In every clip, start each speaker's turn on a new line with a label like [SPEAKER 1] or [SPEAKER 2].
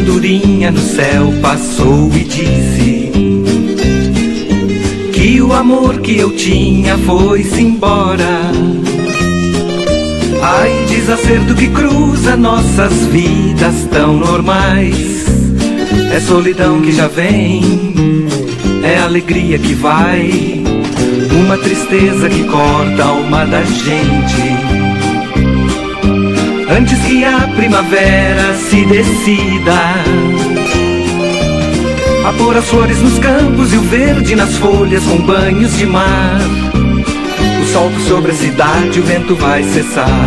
[SPEAKER 1] andorinha no céu passou e disse que o amor que eu tinha foi-se embora. Ai, desacerto que cruza nossas vidas tão normais. É solidão que já vem, é alegria que vai, uma tristeza que corta a alma da gente. Antes que a primavera se decida a pôr as flores nos campos e o verde nas folhas com banhos de mar, o sol sobre a cidade, o vento vai cessar.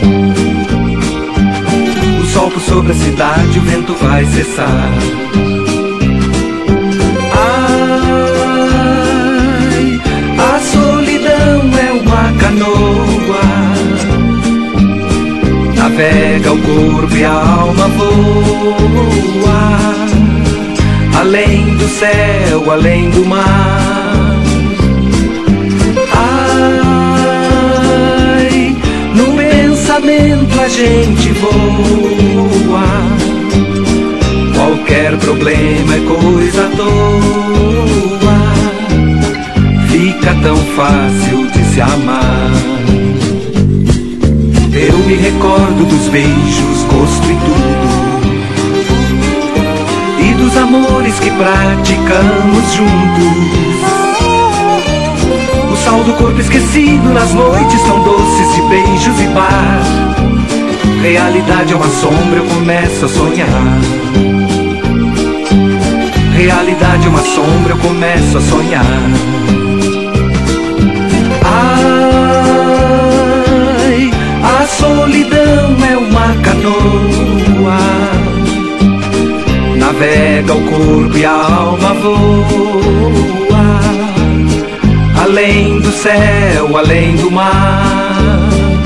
[SPEAKER 1] O sol sobre a cidade, o vento vai cessar. Ai, a solidão é uma canoa, navega o corpo e a alma voa, além do céu, além do mar. Ai, no pensamento a gente voa, qualquer problema é coisa à toa, fica tão fácil de se amar. Eu me recordo dos beijos, gosto e tudo, e dos amores que praticamos juntos. O sal do corpo esquecido nas noites tão doces de beijos e bar. Realidade é uma sombra, eu começo a sonhar. Realidade é uma sombra, eu começo a sonhar. A solidão é uma canoa, navega o corpo e a alma voa, além do céu, além do mar.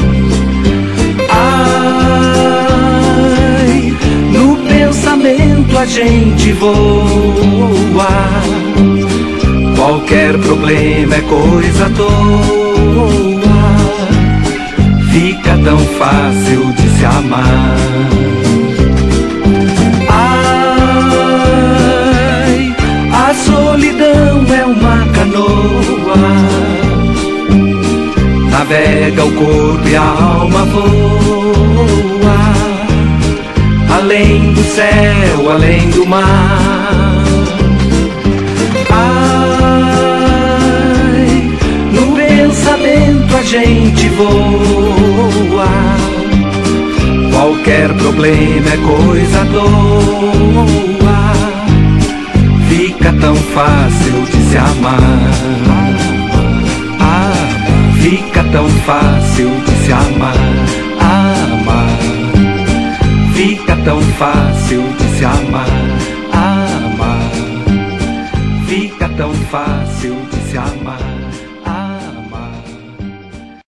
[SPEAKER 1] Ai, no pensamento a gente voa, qualquer problema é coisa à toa, fica tão fácil de se amar. Ai, a solidão é uma canoa, navega o corpo e a alma voa, além do céu, além do mar. Ai, no pensamento a gente voa, qualquer problema é coisa à toa, fica tão fácil de se amar. Fica tão fácil de se amar. Amar, fica tão fácil de se amar. Amar, fica tão fácil.